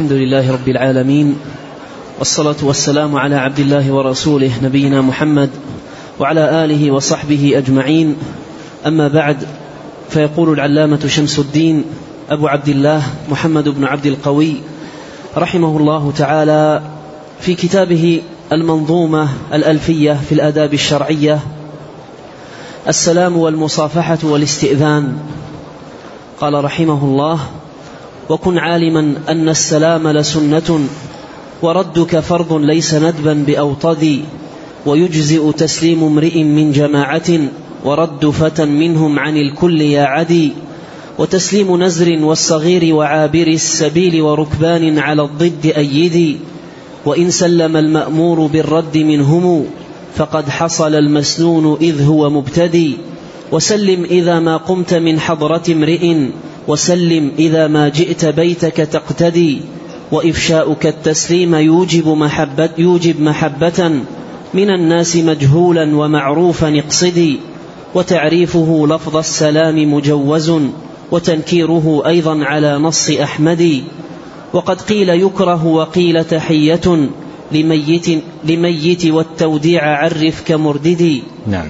الحمد لله رب العالمين، والصلاة والسلام على عبد الله ورسوله نبينا محمد وعلى آله وصحبه أجمعين. أما بعد، فيقول العلامة شمس الدين أبو عبد الله محمد بن عبد القوي رحمه الله تعالى في كتابه المنظومة الألفية في الآداب الشرعية: السلام والمصافحة والاستئذان. قال رحمه الله: وكن عالما أن السلام لسنة، وردك فرض ليس ندبا بأوطدي، ويجزئ تسليم امرئ من جماعة، ورد فتى منهم عن الكل يا عدي، وتسليم نزر والصغير وعابر السبيل، وركبان على الضد أيدي، وإن سلم المأمور بالرد منهم فقد حصل المسنون إذ هو مبتدي، وسلم إذا ما قمت من حضرة امرئ، وسلم إذا ما جئت بيتك تقتدي، وإفشاؤك التسليم يوجب محبة من الناس مجهولا ومعروفا اقصدي، وتعريفه لفظ السلام مجوز، وتنكيره أيضا على نص أحمد، وقد قيل يكره وقيل تحية لميت والتوديع عرف كمرددي. نعم.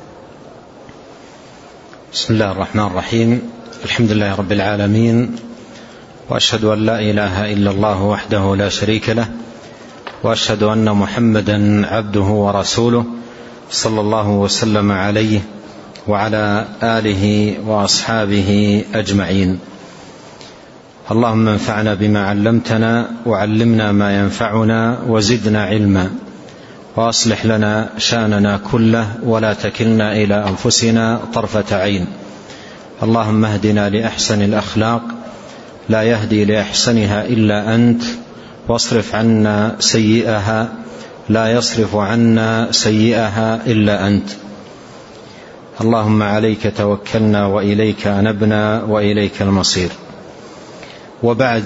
بسم الله الرحمن الرحيم. الحمد لله رب العالمين، وأشهد أن لا إله إلا الله وحده لا شريك له، وأشهد أن محمدا عبده ورسوله صلى الله وسلم عليه وعلى آله وأصحابه أجمعين. اللهم انفعنا بما علمتنا، وعلمنا ما ينفعنا، وزدنا علما، وأصلح لنا شأننا كله، ولا تكلنا إلى أنفسنا طرفة عين. اللهم اهدنا لأحسن الأخلاق، لا يهدي لأحسنها إلا أنت، واصرف عنا سيئها، لا يصرف عنا سيئها إلا أنت. اللهم عليك توكلنا، وإليك أنبنا، وإليك المصير. وبعد،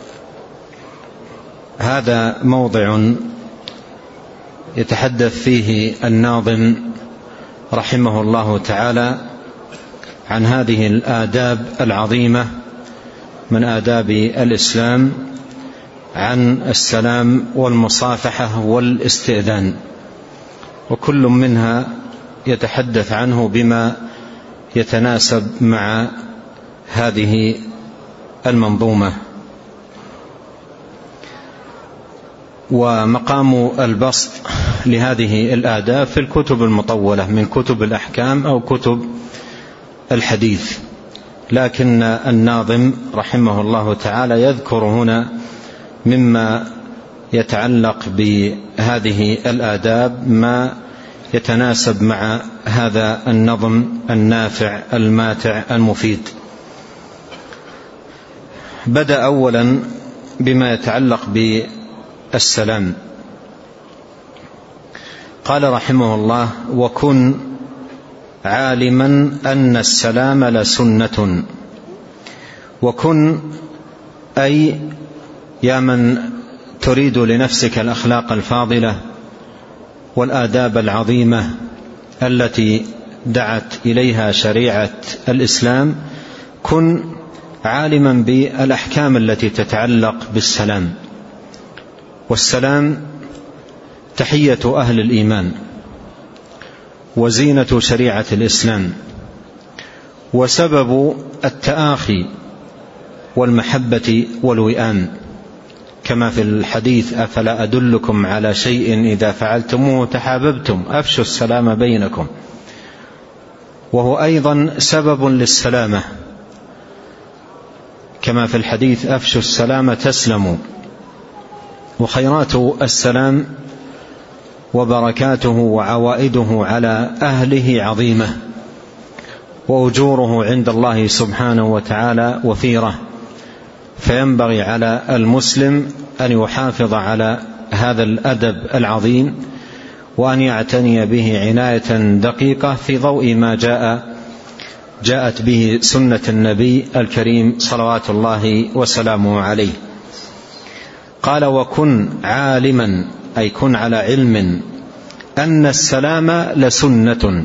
هذا موضع يتحدث فيه الناظم رحمه الله تعالى عن هذه الآداب العظيمة من آداب الإسلام، عن السلام والمصافحة والاستئذان، وكل منها يتحدث عنه بما يتناسب مع هذه المنظومة. ومقام البسط لهذه الآداب في الكتب المطولة من كتب الأحكام أو كتب الحديث، لكن الناظم رحمه الله تعالى يذكر هنا مما يتعلق بهذه الآداب ما يتناسب مع هذا النظم النافع الماتع المفيد. بدأ أولا بما يتعلق بالسلام. قال رحمه الله: وكن عالما أن السلام لسنة. وكن أي يا من تريد لنفسك الأخلاق الفاضلة والآداب العظيمة التي دعت إليها شريعة الإسلام، كن عالما بالأحكام التي تتعلق بالسلام. والسلام تحية أهل الإيمان، وزينة شريعة الإسلام، وسبب التآخي والمحبة والوئام، كما في الحديث: أفلا أدلكم على شيء إذا فعلتموه تحاببتم، أفشوا السلام بينكم. وهو أيضا سبب للسلامة، كما في الحديث: أفشوا السلام تسلموا. وخيرات السلام وبركاته وعوائده على أهله عظيمة، وأجوره عند الله سبحانه وتعالى وفيرة، فينبغي على المسلم أن يحافظ على هذا الأدب العظيم، وأن يعتني به عناية دقيقة في ضوء ما جاءت به سنة النبي الكريم صلوات الله وسلامه عليه. قال: وكن عالما، أي كن على علم أن السلام لسنة.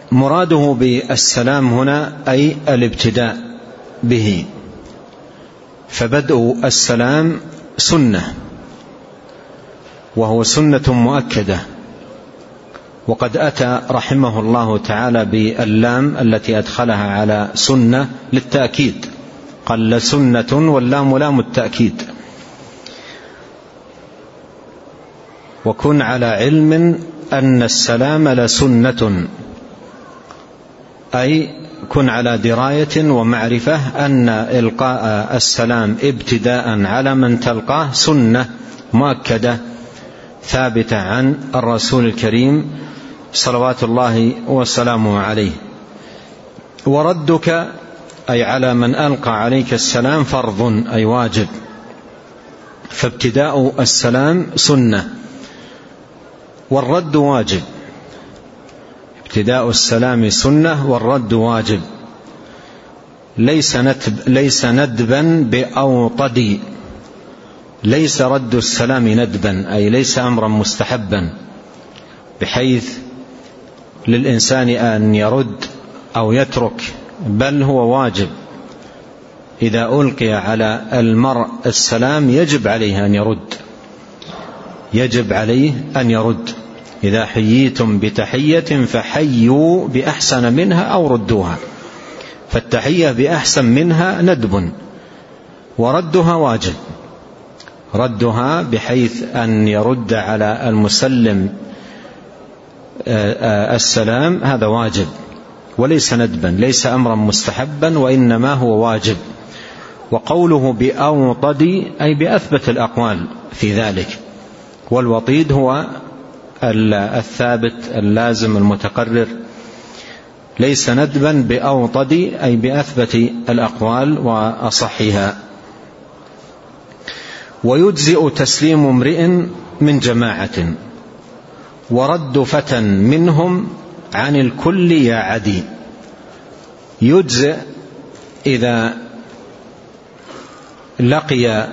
مراده بالسلام هنا أي الابتداء به، فبدء السلام سنة، وهو سنة مؤكدة. وقد أتى رحمه الله تعالى باللام التي أدخلها على سنة للتأكيد، قال لسنة واللام لام التأكيد. وكن على علم أن السلام لسنة، أي كن على دراية ومعرفة أن إلقاء السلام ابتداء على من تلقاه سنة مؤكدة ثابتة عن الرسول الكريم صلوات الله وسلامه عليه. وردك أي على من ألقى عليك السلام فرض أي واجب، فابتداء السلام سنة والرد واجب. ابتداء السلام سنة والرد واجب، ليس ندبا بأوطد، ليس رد السلام ندبا أي ليس أمرا مستحبا بحيث للإنسان أن يرد أو يترك، بل هو واجب. إذا ألقي على المرء السلام يجب عليه أن يرد، يجب عليه أن يرد. إذا حييتم بتحية فحيوا بأحسن منها أو ردوها، فالتحية بأحسن منها ندب، وردها واجب. ردها بحيث أن يرد على المسلم السلام هذا واجب وليس ندبا، ليس أمرا مستحبا وإنما هو واجب. وقوله بأوطد أي بأثبت الأقوال في ذلك، والوطيد هو الثابت اللازم المتقرر. ليس ندبا بأوطد أي بأثبت الأقوال وأصحها. ويجزئ تسليم امرئ من جماعة ورد فتى منهم عن الكل يا عدي. يجزئ إذا لقي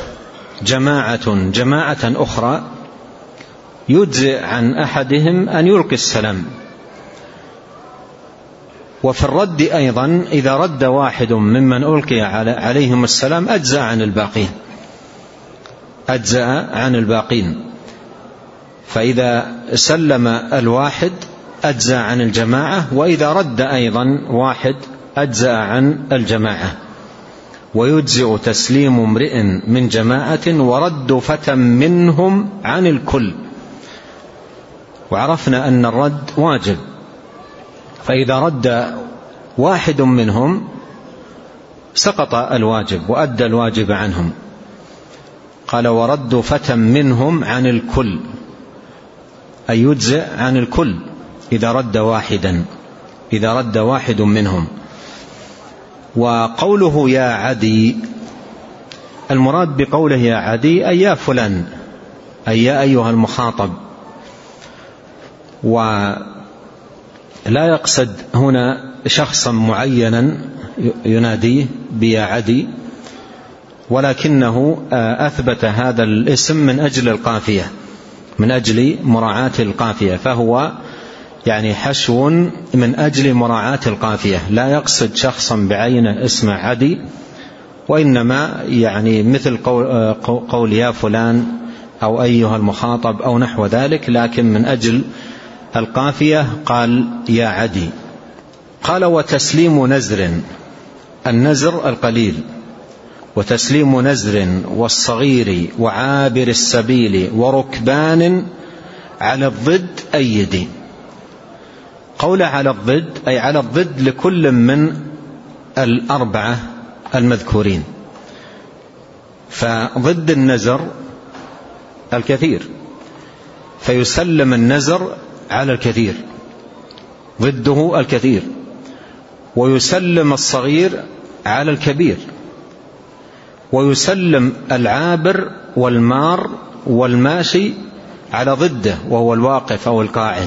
جماعة أخرى، يجزئ عن أحدهم أن يلقي السلام. وفي الرد أيضا إذا رد واحد ممن ألقي عليهم السلام أجزأ عن الباقين، أجزأ عن الباقين. فإذا سلم الواحد أجزأ عن الجماعة، وإذا رد أيضا واحد أجزأ عن الجماعة. ويجزئ تسليم امرئ من جماعة ورد فتى منهم عن الكل. وعرفنا أن الرد واجب، فإذا رد واحد منهم سقط الواجب وأدى الواجب عنهم. قال ورد فتى منهم عن الكل، أي يجزئ عن الكل إذا رد واحدا، إذا رد واحد منهم. وقوله يا عدي، المراد بقوله يا عدي أي يا فلان، أي يا أيها المخاطب. ولا يقصد هنا شخصا معينا يناديه بيا عدي، ولكنه أثبت هذا الاسم من أجل القافية، من أجل مراعاة القافية، فهو يعني حشو من أجل مراعاة القافية، لا يقصد شخصا بعينه اسمه عدي، وإنما يعني مثل قول يا فلان أو أيها المخاطب أو نحو ذلك، لكن من أجل القافية قال يا عدي. قال وتسليم نزر، النزر القليل، وتسليم نزر والصغير وعابر السبيل وركبان على الضد أيدي. قول على الضد أي على الضد لكل من الأربعة المذكورين. فضد النزر الكثير، فيسلم النزر على الكثير، ضده الكثير. ويسلم الصغير على الكبير، ويسلم العابر والمار والماشي على ضده وهو الواقف أو القاعد.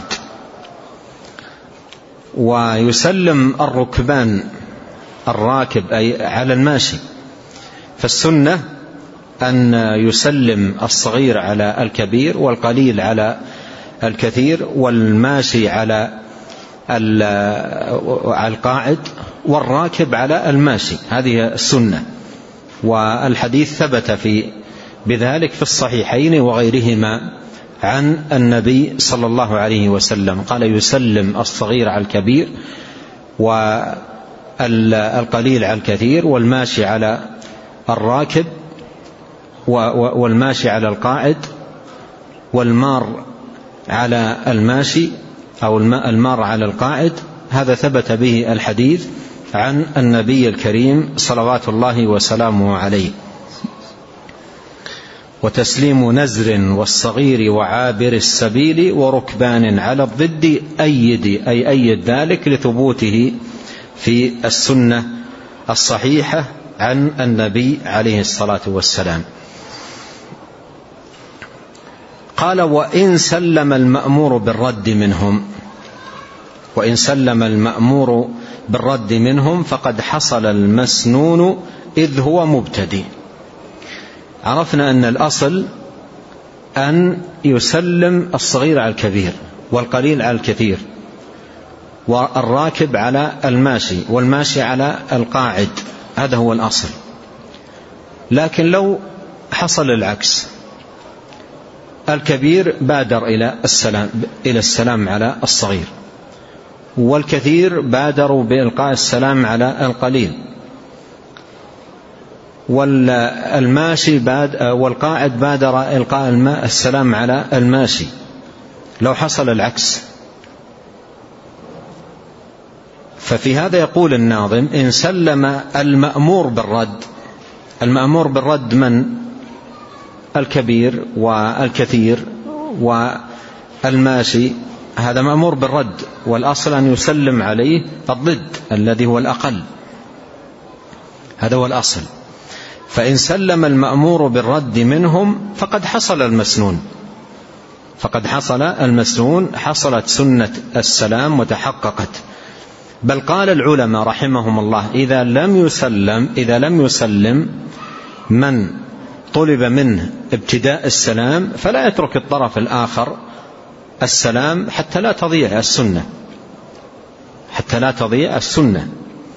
ويسلم الركبان الراكب أي على الماشي. فالسنة أن يسلم الصغير على الكبير، والقليل على الكثير، والماشي على القاعد، والراكب على الماشي. هذه السنة. والحديث ثبت بذلك في الصحيحين وغيرهما عن النبي صلى الله عليه وسلم، قال: يسلم الصغير على الكبير، والقليل على الكثير، والماشي على الراكب، والماشي على القاعد، والمار على الماشي أو المار على القاعد. هذا ثبت به الحديث عن النبي الكريم صلوات الله وسلامه عليه. وتسليم نزر والصغير وعابر السبيل وركبان على الضد أيد ذلك لثبوته في السنة الصحيحة عن النبي عليه الصلاة والسلام. قال: وإن سلم المأمور بالرد منهم فقد حصل المسنون إذ هو مبتدئ. عرفنا أن الأصل أن يسلم الصغير على الكبير، والقليل على الكثير، والراكب على الماشي، والماشي على القاعد. هذا هو الأصل. لكن لو حصل العكس، الكبير بادر إلى السلام على الصغير، والكثير بادروا بإلقاء السلام على القليل، والقاعد بادر إلقاء السلام على الماشي. لو حصل العكس، ففي هذا يقول الناظم: إن سلم المأمور بالرد من؟ الكبير والكثير والماشي، هذا مأمور بالرد، والأصل أن يسلم عليه الضد الذي هو الأقل، هذا هو الأصل. فإن سلم المأمور بالرد منهم فقد حصل المسنون، حصلت سنة السلام وتحققت. بل قال العلماء رحمهم الله: إذا لم يسلم من طلب منه ابتداء السلام فلا يترك الطرف الآخر السلام حتى لا تضيع السنة.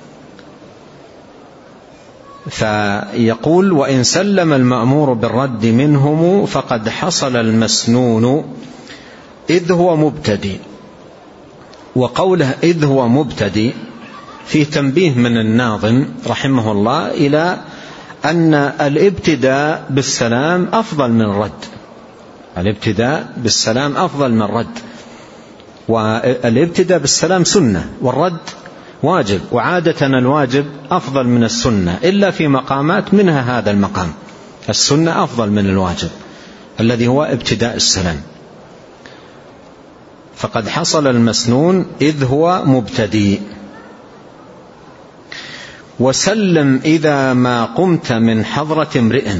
فيقول: وإن سلم المأمور بالرد منهم فقد حصل المسنون إذ هو مبتدئ. وقوله إذ هو مبتدئ فيه تنبيه من الناظم رحمه الله إلى أن الابتداء بالسلام أفضل من الرد، والابتداء بالسلام سنة، والرد واجب، وعادة الواجب أفضل من السنة إلا في مقامات، منها هذا المقام. السنة أفضل من الواجب الذي هو ابتداء السلام. فقد حصل المسنون إذ هو مبتدئ. وسلم إذا ما قمت من حضرة امرئ،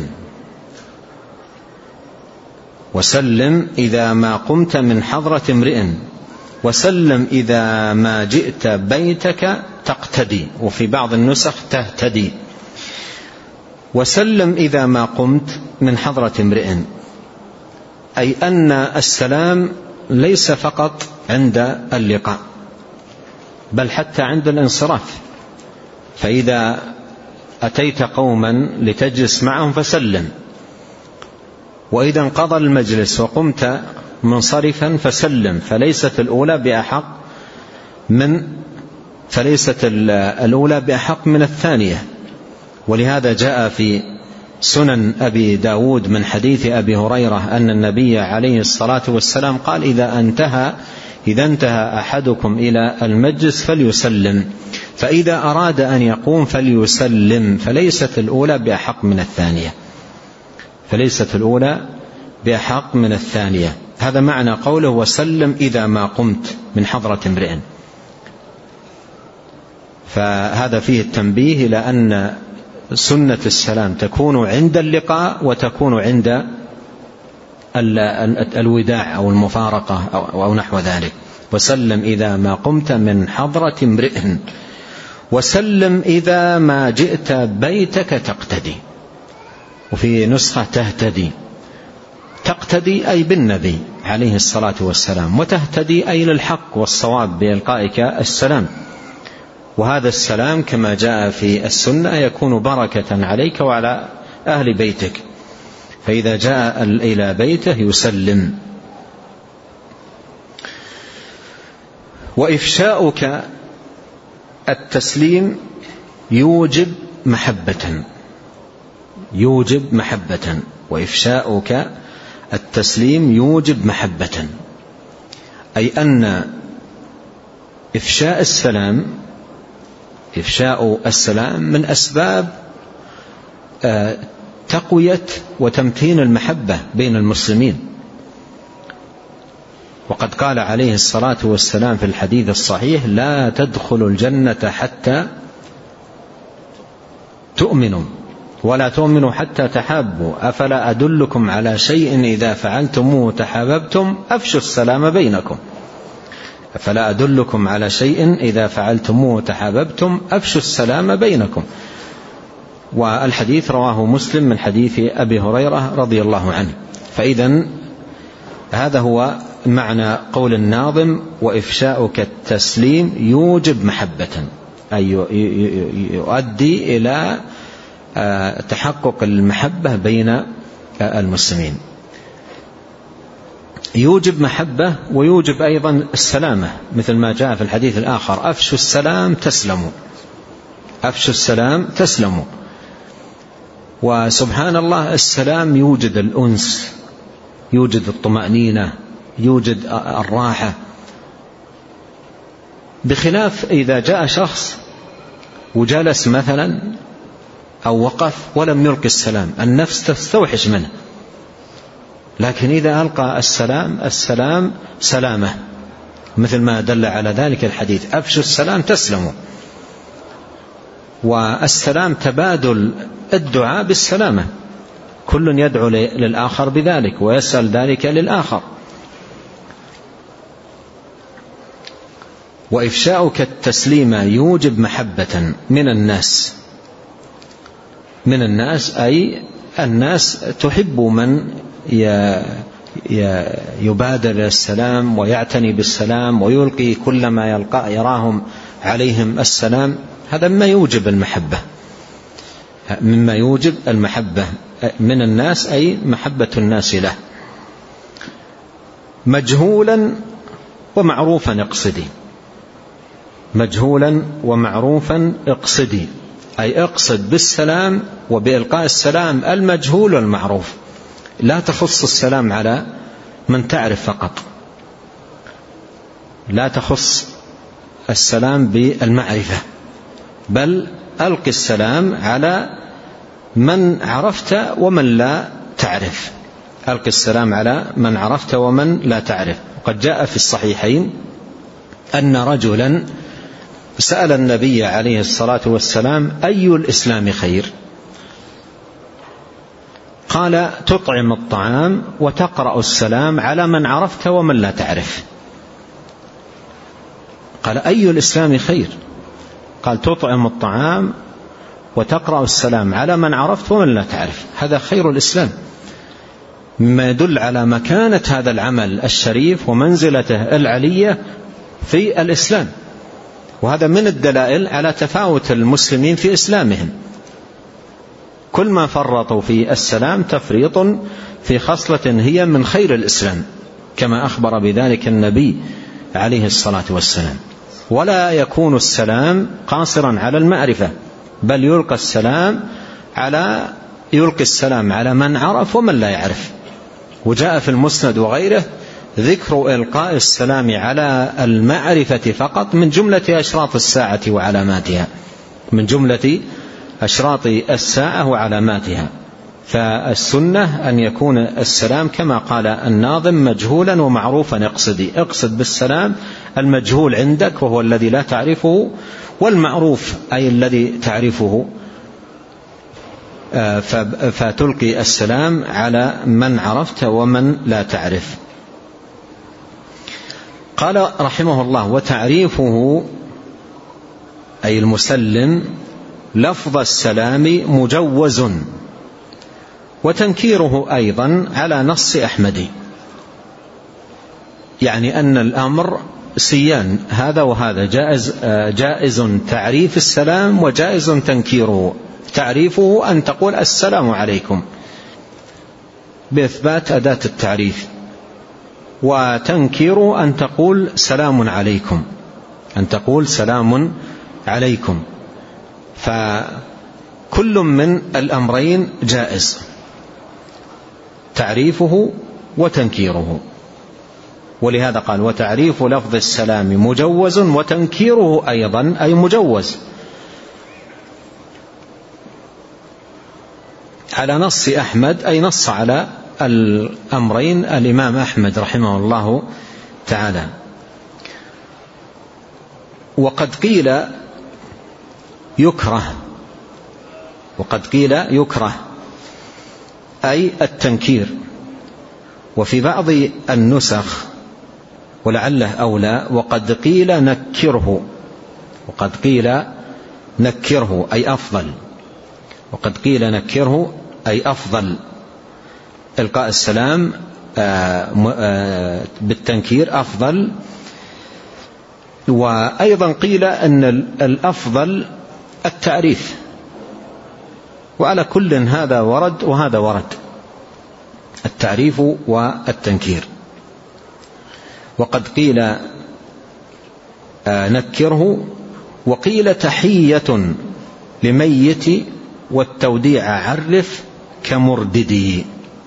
وسلم إذا ما جئت بيتك تقتدي، وفي بعض النسخ تهتدي. وسلم إذا ما قمت من حضرة امرئ، أي أن السلام ليس فقط عند اللقاء بل حتى عند الانصراف. فإذا أتيت قوما لتجلس معهم فسلم، وإذا انقضى المجلس وقمت منصرفا فسلم، فليست الأولى بأحق من الثانية. ولهذا جاء في سنن أبي داود من حديث أبي هريرة أن النبي عليه الصلاة والسلام قال: إذا انتهى أحدكم إلى المجلس فليسلم، فإذا أراد أن يقوم فليسلم، فليست الأولى بأحق من الثانية. هذا معنى قوله: وسلم إذا ما قمت من حضرة امرئ. فهذا فيه التنبيه إلى أن سنة السلام تكون عند اللقاء وتكون عند الوداع أو المفارقة أو نحو ذلك. وسلم إذا ما قمت من حضرة امرئ، وسلم إذا ما جئت بيتك تقتدي، وفي نسخة تقتدي أي بالنبي عليه الصلاة والسلام، وتهتدي أي للحق والصواب بإلقائك السلام. وهذا السلام كما جاء في السنة يكون بركة عليك وعلى أهل بيتك، فإذا جاء إلى بيته يسلم. وإفشاؤك التسليم يوجب محبة، يوجب محبة. وإفشاؤك التسليم يوجب محبة، أي أن إفشاء السلام من أسباب تقوية وتمتين المحبة بين المسلمين. وقد قال عليه الصلاة والسلام في الحديث الصحيح: لا تدخلوا الجنة حتى تؤمنوا ولا تؤمنوا حتى تحابوا، أفلا أدلكم على شيء إذا فعلتموه تحاببتم أفشوا السلام بينكم. أفلا أدلكم على شيء إذا فعلتموه تحاببتم أفشوا السلام بينكم. والحديث رواه مسلم من حديث أبي هريرة رضي الله عنه. فإذن هذا هو معنى قول الناظم: وإفشاؤك التسليم يوجب محبة، أي يؤدي إلى تحقق المحبة بين المسلمين. يوجب محبة ويوجب أيضا السلامة، مثل ما جاء في الحديث الآخر: أفشوا السلام تسلموا، أفشوا السلام تسلموا. وسبحان الله، السلام يوجد الأنس، يوجد الطمأنينة، يوجد الراحة، بخلاف إذا جاء شخص وجلس مثلا أو وقف ولم يلقي السلام، النفس تستوحش منه. لكن إذا ألقى السلام سلامة، مثل ما دل على ذلك الحديث: أفشوا السلام تسلموا. والسلام تبادل الدعاء بالسلامة، كل يدعو للآخر بذلك ويسأل ذلك للآخر. وإفشاؤك التسليم يوجب محبة من الناس، من الناس أي الناس تحب من يبادر السلام ويعتني بالسلام ويلقي كل ما يلقى يراهم عليهم السلام. هذا مما يوجب المحبة، مما يوجب المحبة من الناس، أي محبة الناس له. مجهولا ومعروفا اقصدي، مجهولا ومعروفا اقصدي، أي اقصد بالسلام وبإلقاء السلام المجهول والمعروف. لا تخص السلام على من تعرف فقط، لا تخص السلام بالمعرفة، بل ألق السلام على من عرفت ومن لا تعرف، ألق السلام على من عرفت ومن لا تعرف. وقد جاء في الصحيحين أن رجلا سأل النبي عليه الصلاة والسلام: أي الإسلام خير؟ قال: تطعم الطعام وتقرأ السلام على من عرفت ومن لا تعرف. قال: أي الإسلام خير؟ قال: تطعم الطعام وتقرأ السلام على من عرفت ومن لا تعرف. هذا خير الإسلام، مما يدل على مكانة هذا العمل الشريف ومنزلته العلية في الإسلام. وهذا من الدلائل على تفاوت المسلمين في إسلامهم، كل ما فرطوا في السلام تفريط في خصلة هي من خير الإسلام، كما أخبر بذلك النبي عليه الصلاة والسلام. ولا يكون السلام قاصرا على المعرفة، بل يلقي السلام على من عرف ومن لا يعرف. وجاء في المسند وغيره ذكر إلقاء السلام على المعرفة فقط من جملة أشراط الساعة وعلاماتها، من جملة أشراط الساعة وعلاماتها. فالسنة أن يكون السلام كما قال الناظم: مجهولا ومعروفا اقصدي، اقصد بالسلام المجهول عندك وهو الذي لا تعرفه، والمعروف أي الذي تعرفه، فتلقي السلام على من عرفت ومن لا تعرف. قال رحمه الله: وتعريفه أي المسلم لفظ السلام مجوز، وتنكيره أيضا على نص أحمد، يعني أن الأمر سيان هذا وهذا، جائز تعريف السلام وجائز تنكيره. تعريفه أن تقول السلام عليكم بإثبات أداة التعريف، وتنكيره أن تقول سلام عليكم، أن تقول سلام عليكم. فكل من الأمرين جائز، تعريفه وتنكيره. ولهذا قال وتعريف لفظ السلام مجوز وتنكيره أيضا أي مجوز، على نص أحمد، أي نص على الأمرين الإمام أحمد رحمه الله تعالى. وقد قيل يكره، وقد قيل يكره أي التنكير. وفي بعض النسخ ولعله أولى وقد قيل نكره، وقد قيل نكره أي أفضل، وقد قيل نكره أي أفضل، إلقاء السلام بالتنكير أفضل. وأيضا قيل أن الأفضل التعريف، وعلى كل هذا ورد وهذا ورد، التعريف والتنكير. وقد قيل نكره، وقيل تحية لميت والتوديع عرف كمرددي.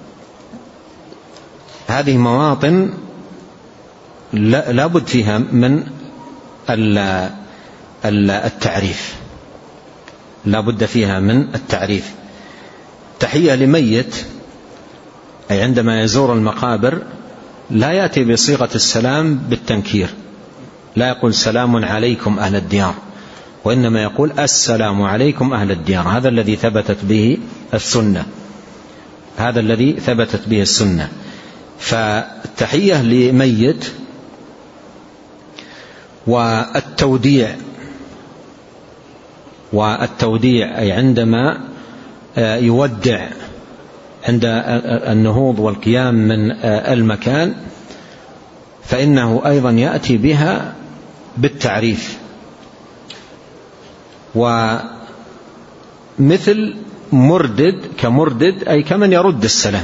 هذه مواطن لا بد فيها من التعريف، لا بد فيها من التعريف. تحية لميت أي عندما يزور المقابر لا يأتي بصيغة السلام بالتنكير، لا يقول سلام عليكم أهل الديار، وإنما يقول السلام عليكم أهل الديار. هذا الذي ثبتت به السنة، هذا الذي ثبتت به السنة. فالتحية لميت والتوديع أي عندما يودع عند النهوض والقيام من المكان، فإنه أيضا يأتي بها بالتعريف. ومثل مردد كمردد أي كمن يرد السلام،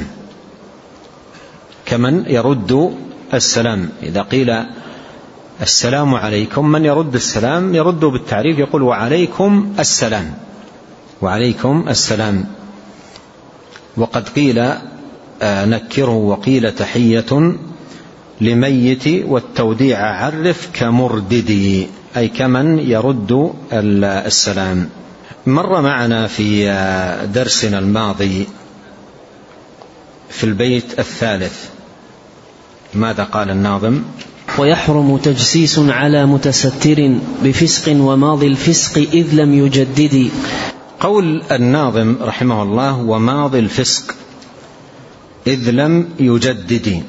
كمن يرد السلام. إذا قيل السلام عليكم، من يرد السلام يرد بالتعريف، يقول وعليكم السلام، وعليكم السلام. وقد قيل نكره، وقيل تحية لميت والتوديع عرف كمرددي أي كمن يرد السلام. مر معنا في درسنا الماضي في البيت الثالث ماذا قال الناظم؟ ويحرم تجسيس على متستر بفسق وماضي الفسق إذ لم يجدد. قول الناظم رحمه الله وماضي الفسق إذ لم يجدد،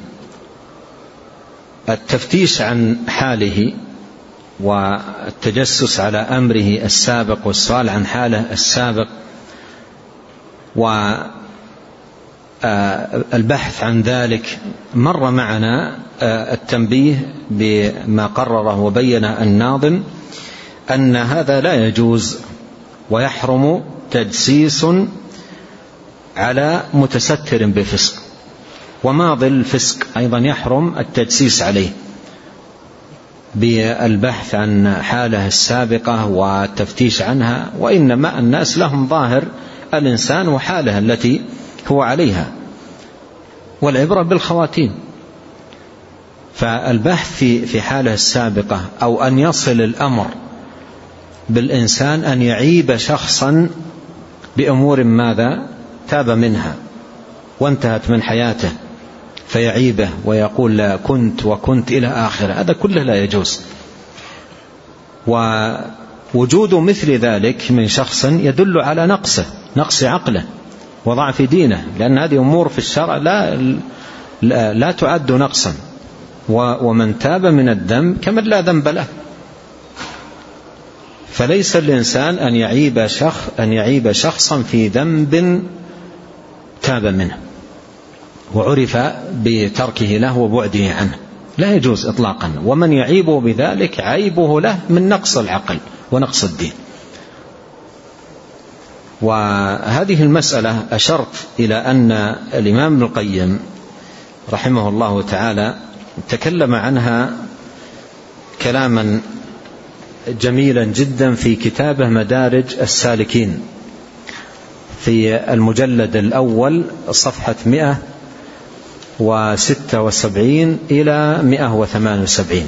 التفتيش عن حاله والتجسس على أمره السابق والسؤال عن حاله السابق والبحث عن ذلك. مر معنا التنبيه بما قرره وبين الناظم أن هذا لا يجوز، ويحرم تجسيس على متستر بفسق. وماضي الفسق أيضا يحرم التجسيس عليه بالبحث عن حاله السابقة والتفتيش عنها، وإنما الناس لهم ظاهر الإنسان وحاله التي هو عليها، والعبرة بالخواتيم. فالبحث في حاله السابقة أو أن يصل الأمر بالإنسان أن يعيب شخصا بأمور ماذا تاب منها وانتهت من حياته، فيعيبه ويقول كنت وكنت إلى آخره، هذا كله لا يجوز. ووجود مثل ذلك من شخص يدل على نقص عقله وضعف دينه، لأن هذه أمور في الشرع لا تعد نقصا. ومن تاب من الذنب كمن لا ذنب له، فليس الإنسان أن يعيب شخصا في ذنب تاب منه وعرف بتركه له وبعده عنه. لا يجوز إطلاقا. ومن يعيبه بذلك عيبه له من نقص العقل ونقص الدين. وهذه المسألة أشرت إلى أن الإمام ابن القيم رحمه الله تعالى تكلم عنها كلاما جميلا جدا في كتابه مدارج السالكين في المجلد الأول صفحة 176 إلى 178.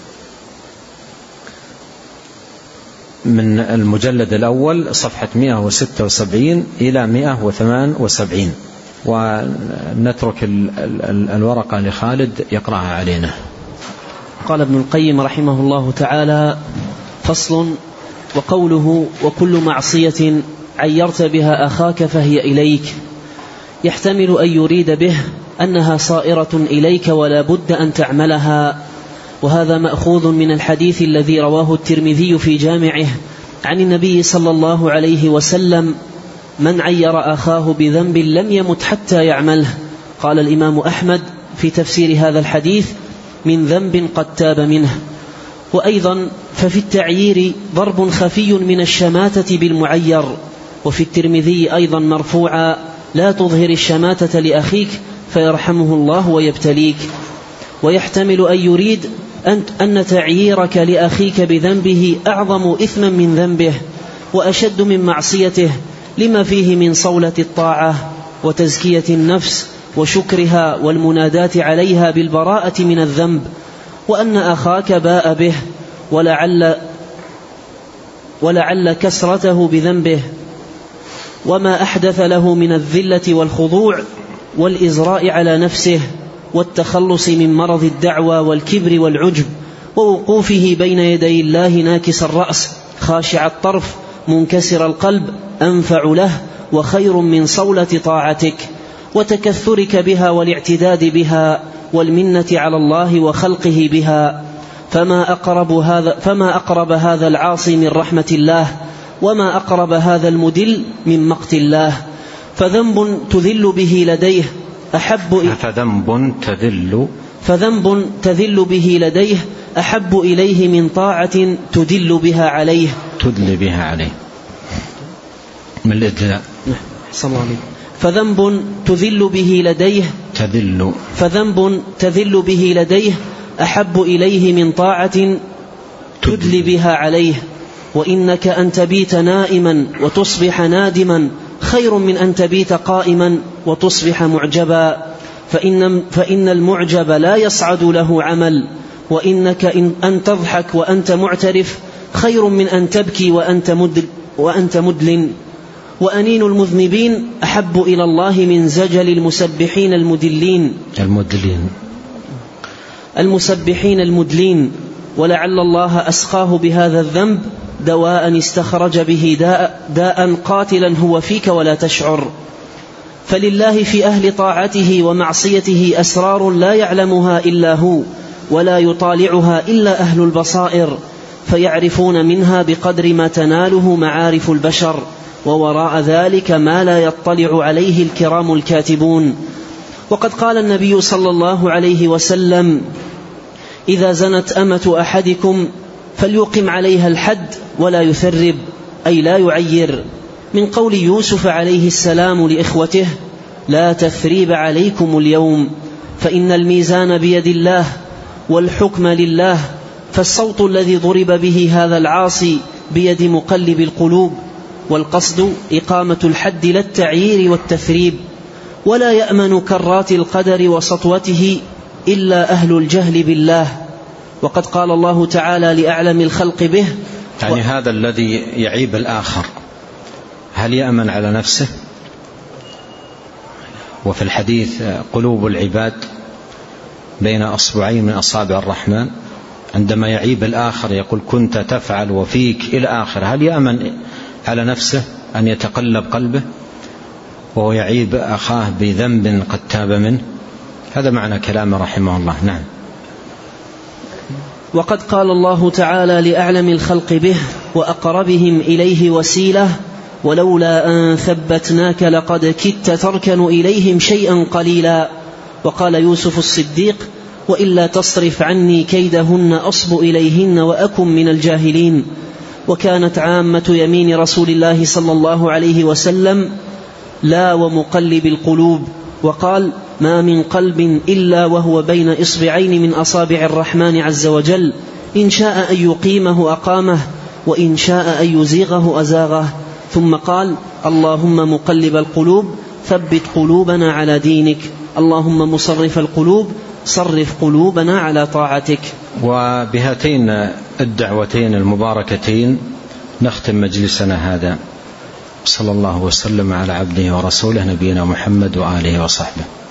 من المجلد الأول صفحة 176 إلى 178. ونترك الورقة لخالد يقرأها علينا. قال ابن القيم رحمه الله تعالى: فصل. وقوله: وكل معصية عيرت بها أخاك فهي إليك، يحتمل أن يريد به أنها صائرة إليك ولا بد أن تعملها، وهذا مأخوذ من الحديث الذي رواه الترمذي في جامعه عن النبي صلى الله عليه وسلم: من عير أخاه بذنب لم يمت حتى يعمله. قال الإمام أحمد في تفسير هذا الحديث: من ذنب قد تاب منه. وأيضا ففي التعيير ضرب خفي من الشماتة بالمعير. وفي الترمذي أيضا مرفوعا: لا تظهر الشماتة لأخيك فيرحمه الله ويبتليك. ويحتمل أن يريد أن تعييرك لأخيك بذنبه أعظم إثما من ذنبه وأشد من معصيته، لما فيه من صولة الطاعة وتزكية النفس وشكرها والمناداة عليها بالبراءة من الذنب، وأن أخاك باء به ولعل كسرته بذنبه وما أحدث له من الذلة والخضوع والإزراء على نفسه والتخلص من مرض الدعوى والكبر والعجب، ووقوفه بين يدي الله ناكس الرأس خاشع الطرف منكسر القلب أنفع له وخير من صولة طاعتك وتكثرك بها والاعتداد بها والمنة على الله وخلقه بها. فما أقرب هذا العاصي من رحمة الله، وما أقرب هذا المدل من مقت الله. فذنب تذل به لديه فذنب تذل به لديه أحب إليه من طاعة تدل بها عليه. من الإدلاء. فذنب تذل به لديه أحب إليه من طاعة تدل بها عليه. وإنك أن تبيت نائما وتصبح نادما خير من أن تبيت قائما وتصبح معجبا، فإن المعجب لا يصعد له عمل. وإنك أن تضحك وأنت معترف خير من أن تبكي وأنت مدلن. وأنين المذنبين أحب إلى الله من زجل المسبحين المدلين. ولعل الله أسقاه بهذا الذنب دواء استخرج به داء قاتلا هو فيك ولا تشعر. فلله في أهل طاعته ومعصيته أسرار لا يعلمها إلا هو، ولا يطالعها إلا أهل البصائر، فيعرفون منها بقدر ما تناله معارف البشر، ووراء ذلك ما لا يطلع عليه الكرام الكاتبون. وقد قال النبي صلى الله عليه وسلم: إذا زنت أمة أحدكم فليقم عليها الحد ولا يثرب، أي لا يعير، من قول يوسف عليه السلام لإخوته: لا تثريب عليكم اليوم، فإن الميزان بيد الله والحكم لله. فالصوت الذي ضرب به هذا العاصي بيد مقلب القلوب، والقصد إقامة الحد لا التعيير والتثريب. ولا يأمن كرات القدر وسطوته إلا أهل الجهل بالله. وقد قال الله تعالى لأعلم الخلق به، يعني هذا الذي يعيب الآخر هل يأمن على نفسه؟ وفي الحديث قلوب العباد بين أصبعين من أصابع الرحمن. عندما يعيب الآخر يقول كنت تفعل وفيك إلى آخر، هل يأمن على نفسه أن يتقلب قلبه وهو يعيب أخاه بذنب قد تاب منه؟ هذا معنى كلامه رحمه الله. نعم. وقد قال الله تعالى لأعلم الخلق به وأقربهم إليه وسيلة: ولولا أن ثبتناك لقد كدت تركن إليهم شيئا قليلا. وقال يوسف الصديق: وإلا تصرف عني كيدهن أصب إليهن وأكن من الجاهلين. وكانت عامة يمين رسول الله صلى الله عليه وسلم لا ومقلب القلوب، وقال: ما من قلب إلا وهو بين إصبعين من أصابع الرحمن عز وجل، إن شاء أن يقيمه أقامه، وإن شاء أن يزيغه أزاغه. ثم قال: اللهم مقلب القلوب ثبت قلوبنا على دينك، اللهم مصرف القلوب صرف قلوبنا على طاعتك. وبهاتين الدعوتين المباركتين نختم مجلسنا هذا. صلى الله وسلم على عبده ورسوله نبينا محمد وآله وصحبه.